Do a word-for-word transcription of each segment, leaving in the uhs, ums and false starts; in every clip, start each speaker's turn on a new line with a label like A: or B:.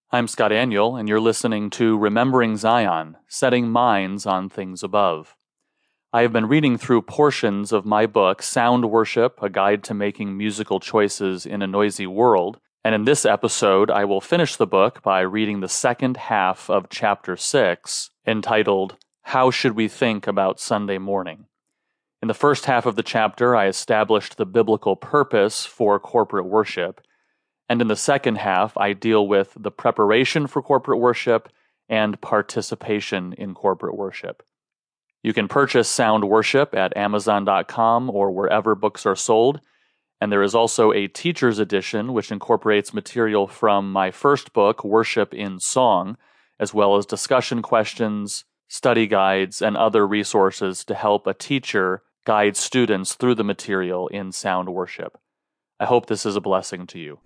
A: I'm Scott Aniel, and you're listening to Remembering Zion, Setting Minds on Things Above. I have been reading through portions of my book, Sound Worship, A Guide to Making Musical Choices in a Noisy World, and in this episode I will finish the book by reading the second half of Chapter six, entitled, How Should We Think About Sunday Morning? In the first half of the chapter, I established the biblical purpose for corporate worship, and in the second half, I deal with the preparation for corporate worship and participation in corporate worship. You can purchase Sound Worship at amazon dot com or wherever books are sold, and there is also a teacher's edition which incorporates material from my first book, Worship in Song, as well as discussion questions, study guides, and other resources to help a teacher guide students through the material in sound worship. I hope this is a blessing to you.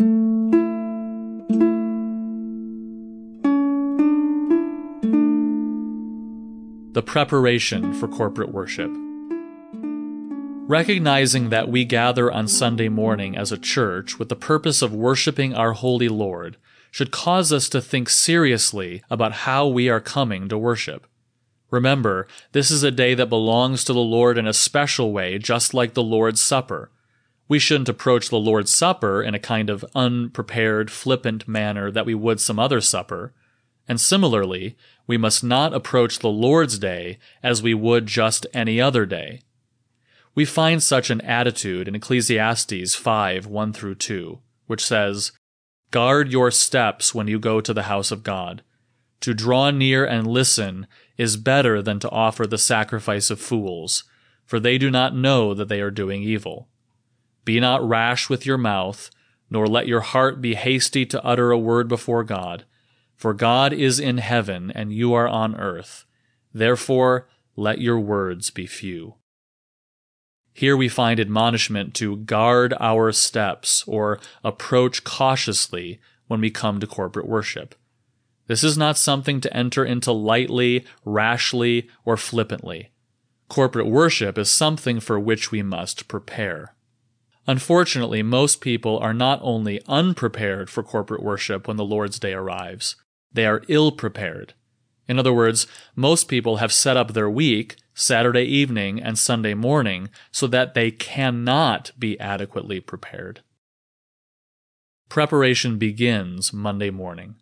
A: The preparation for corporate worship. Recognizing that we gather on Sunday morning as a church with the purpose of worshiping our holy Lord should cause us to think seriously about how we are coming to worship. Remember, this is a day that belongs to the Lord in a special way, just like the Lord's Supper. We shouldn't approach the Lord's Supper in a kind of unprepared, flippant manner that we would some other supper. And similarly, we must not approach the Lord's Day as we would just any other day. We find such an attitude in Ecclesiastes five, one through two, which says, "Guard your steps when you go to the house of God. To draw near and listen is better than to offer the sacrifice of fools, for they do not know that they are doing evil. Be not rash with your mouth, nor let your heart be hasty to utter a word before God. For God is in heaven, and you are on earth. Therefore, let your words be few." Here we find admonishment to guard our steps, or approach cautiously when we come to corporate worship. This is not something to enter into lightly, rashly, or flippantly. Corporate worship is something for which we must prepare. Unfortunately, most people are not only unprepared for corporate worship when the Lord's Day arrives, they are ill-prepared. In other words, most people have set up their week, Saturday evening and Sunday morning, so that they cannot be adequately prepared. Preparation begins Monday morning.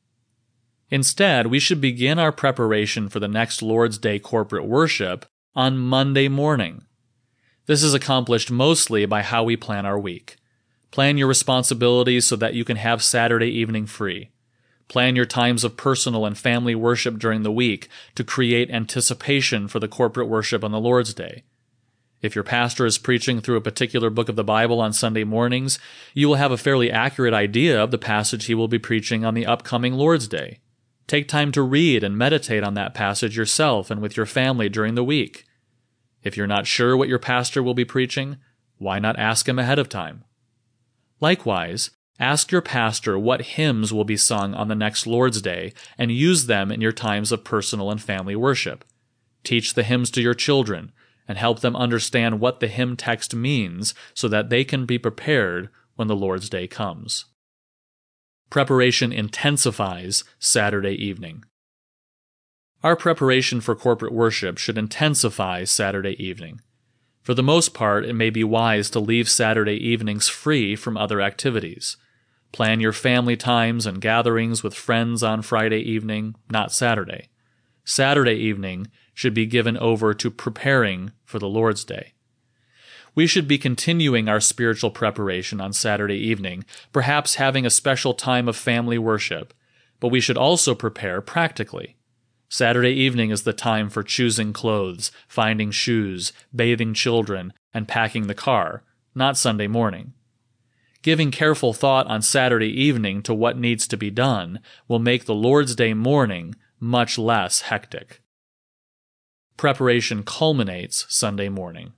A: Instead, we should begin our preparation for the next Lord's Day corporate worship on Monday morning. This is accomplished mostly by how we plan our week. Plan your responsibilities so that you can have Saturday evening free. Plan your times of personal and family worship during the week to create anticipation for the corporate worship on the Lord's Day. If your pastor is preaching through a particular book of the Bible on Sunday mornings, you will have a fairly accurate idea of the passage he will be preaching on the upcoming Lord's Day. Take time to read and meditate on that passage yourself and with your family during the week. If you're not sure what your pastor will be preaching, why not ask him ahead of time? Likewise, ask your pastor what hymns will be sung on the next Lord's Day and use them in your times of personal and family worship. Teach the hymns to your children and help them understand what the hymn text means so that they can be prepared when the Lord's Day comes. Preparation intensifies Saturday evening. Our preparation for corporate worship should intensify Saturday evening. For the most part, it may be wise to leave Saturday evenings free from other activities. Plan your family times and gatherings with friends on Friday evening, not Saturday. Saturday evening should be given over to preparing for the Lord's Day. We should be continuing our spiritual preparation on Saturday evening, perhaps having a special time of family worship, but we should also prepare practically. Saturday evening is the time for choosing clothes, finding shoes, bathing children, and packing the car, not Sunday morning. Giving careful thought on Saturday evening to what needs to be done will make the Lord's Day morning much less hectic. Preparation culminates Sunday morning.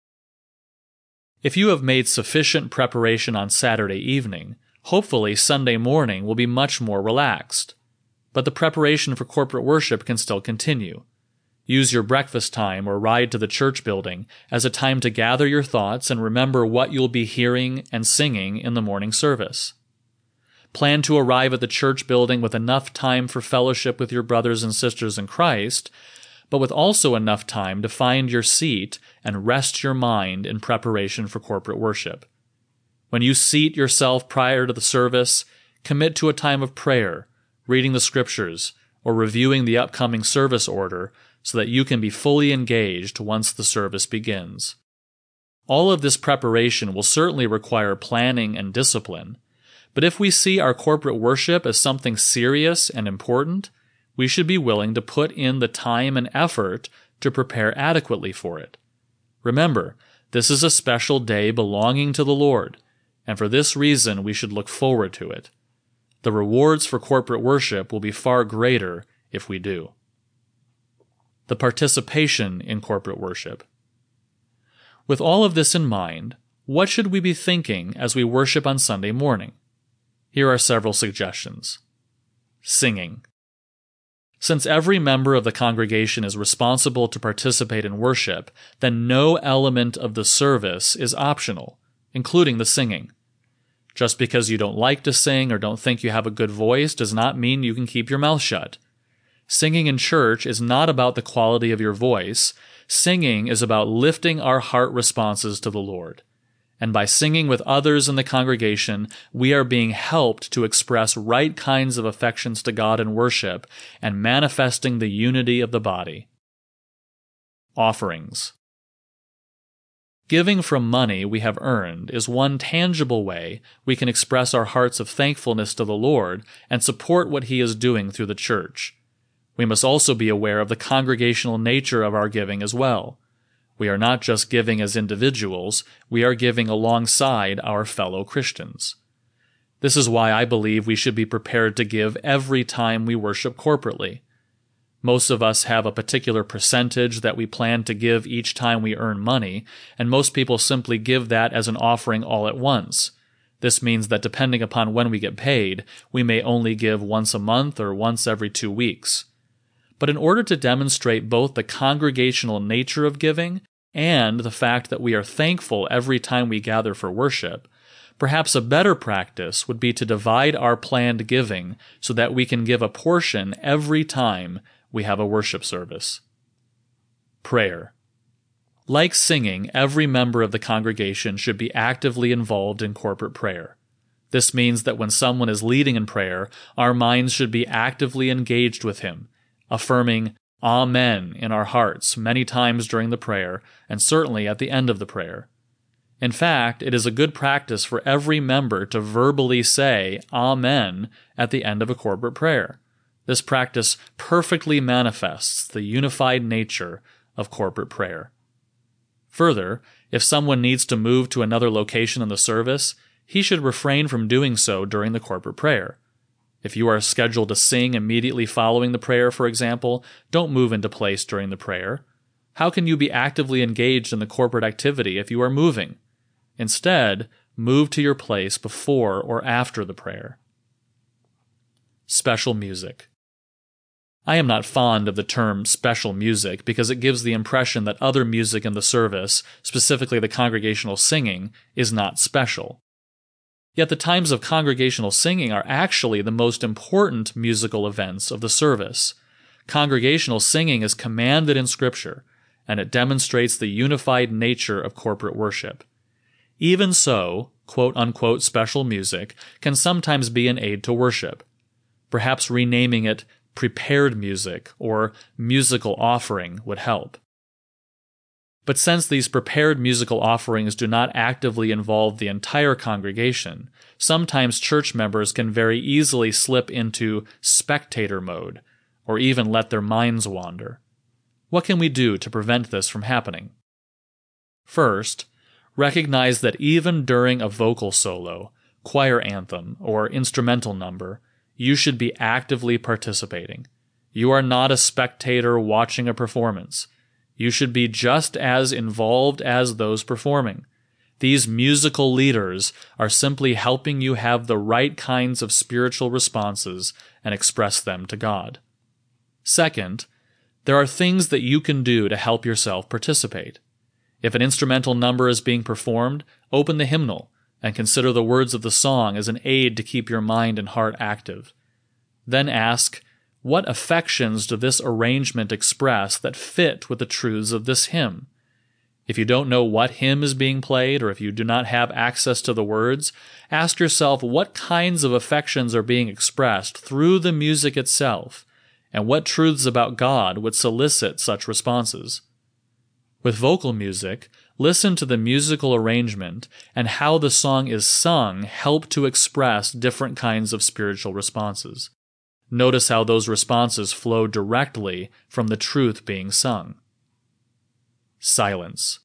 A: If you have made sufficient preparation on Saturday evening, hopefully Sunday morning will be much more relaxed. But the preparation for corporate worship can still continue. Use your breakfast time or ride to the church building as a time to gather your thoughts and remember what you'll be hearing and singing in the morning service. Plan to arrive at the church building with enough time for fellowship with your brothers and sisters in Christ, but with also enough time to find your seat and rest your mind in preparation for corporate worship. When you seat yourself prior to the service, commit to a time of prayer, reading the scriptures, or reviewing the upcoming service order so that you can be fully engaged once the service begins. All of this preparation will certainly require planning and discipline, but if we see our corporate worship as something serious and important, we should be willing to put in the time and effort to prepare adequately for it. Remember, this is a special day belonging to the Lord, and for this reason we should look forward to it. The rewards for corporate worship will be far greater if we do. The participation in corporate worship. With all of this in mind, what should we be thinking as we worship on Sunday morning? Here are several suggestions. Singing. Since every member of the congregation is responsible to participate in worship, then no element of the service is optional, including the singing. Just because you don't like to sing or don't think you have a good voice does not mean you can keep your mouth shut. Singing in church is not about the quality of your voice. Singing is about lifting our heart responses to the Lord. And by singing with others in the congregation, we are being helped to express right kinds of affections to God in worship and manifesting the unity of the body. Offerings. Giving from money we have earned is one tangible way we can express our hearts of thankfulness to the Lord and support what He is doing through the church. We must also be aware of the congregational nature of our giving as well. We are not just giving as individuals, we are giving alongside our fellow Christians. This is why I believe we should be prepared to give every time we worship corporately. Most of us have a particular percentage that we plan to give each time we earn money, and most people simply give that as an offering all at once. This means that depending upon when we get paid, we may only give once a month or once every two weeks. But in order to demonstrate both the congregational nature of giving and the fact that we are thankful every time we gather for worship, perhaps a better practice would be to divide our planned giving so that we can give a portion every time we have a worship service. Prayer. Like singing, every member of the congregation should be actively involved in corporate prayer. This means that when someone is leading in prayer, our minds should be actively engaged with him, affirming Amen in our hearts many times during the prayer, and certainly at the end of the prayer. In fact, it is a good practice for every member to verbally say Amen at the end of a corporate prayer. This practice perfectly manifests the unified nature of corporate prayer. Further, if someone needs to move to another location in the service, he should refrain from doing so during the corporate prayer. If you are scheduled to sing immediately following the prayer, for example, don't move into place during the prayer. How can you be actively engaged in the corporate activity if you are moving? Instead, move to your place before or after the prayer. Special music. I am not fond of the term special music because it gives the impression that other music in the service, specifically the congregational singing, is not special. Yet the times of congregational singing are actually the most important musical events of the service. Congregational singing is commanded in Scripture, and it demonstrates the unified nature of corporate worship. Even so, quote-unquote special music can sometimes be an aid to worship. Perhaps renaming it prepared music or musical offering would help. But since these prepared musical offerings do not actively involve the entire congregation, sometimes church members can very easily slip into spectator mode, or even let their minds wander. What can we do to prevent this from happening? First, recognize that even during a vocal solo, choir anthem, or instrumental number, you should be actively participating. You are not a spectator watching a performance. You should be just as involved as those performing. These musical leaders are simply helping you have the right kinds of spiritual responses and express them to God. Second, there are things that you can do to help yourself participate. If an instrumental number is being performed, open the hymnal, and consider the words of the song as an aid to keep your mind and heart active. Then ask, what affections do this arrangement express that fit with the truths of this hymn? If you don't know what hymn is being played, or if you do not have access to the words, ask yourself what kinds of affections are being expressed through the music itself, and what truths about God would solicit such responses. With vocal music, listen to the musical arrangement and how the song is sung help to express different kinds of spiritual responses. Notice how those responses flow directly from the truth being sung. Silence.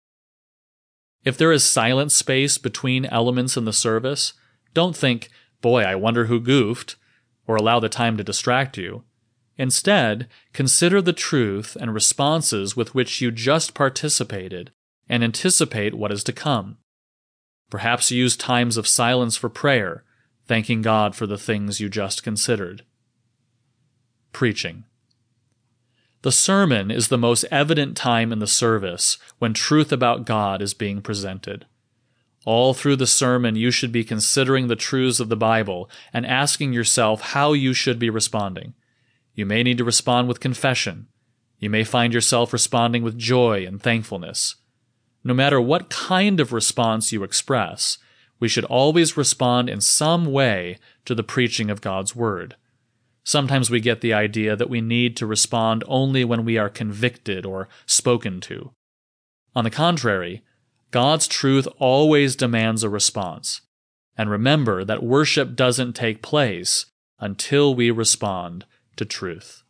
A: If there is silent space between elements in the service, don't think, boy, I wonder who goofed, or allow the time to distract you. Instead, consider the truth and responses with which you just participated and anticipate what is to come. Perhaps use times of silence for prayer, thanking God for the things you just considered. Preaching. The sermon is the most evident time in the service when truth about God is being presented. All through the sermon, you should be considering the truths of the Bible and asking yourself how you should be responding. You may need to respond with confession. You may find yourself responding with joy and thankfulness. No matter what kind of response you express, we should always respond in some way to the preaching of God's Word. Sometimes we get the idea that we need to respond only when we are convicted or spoken to. On the contrary, God's truth always demands a response. And remember that worship doesn't take place until we respond to truth.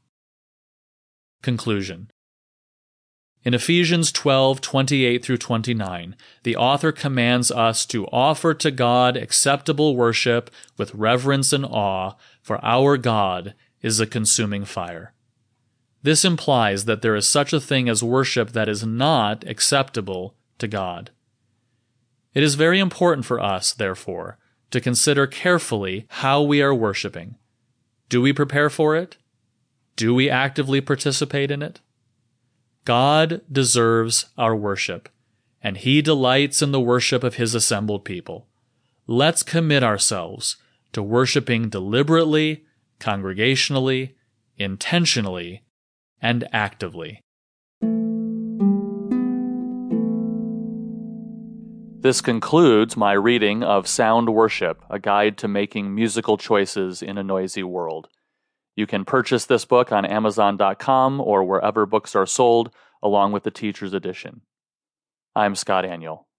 A: Conclusion. In Ephesians twelve, twenty-eight through twenty-nine, the author commands us to offer to God acceptable worship with reverence and awe, for our God is a consuming fire. This implies that there is such a thing as worship that is not acceptable to God. It is very important for us, therefore, to consider carefully how we are worshiping. Do we prepare for it? Do we actively participate in it? God deserves our worship, and He delights in the worship of His assembled people. Let's commit ourselves to worshiping deliberately, congregationally, intentionally, and actively. This concludes my reading of Sound Worship, a guide to making musical choices in a noisy world. You can purchase this book on Amazon dot com or wherever books are sold, along with the Teacher's Edition. I'm Scott Aniol.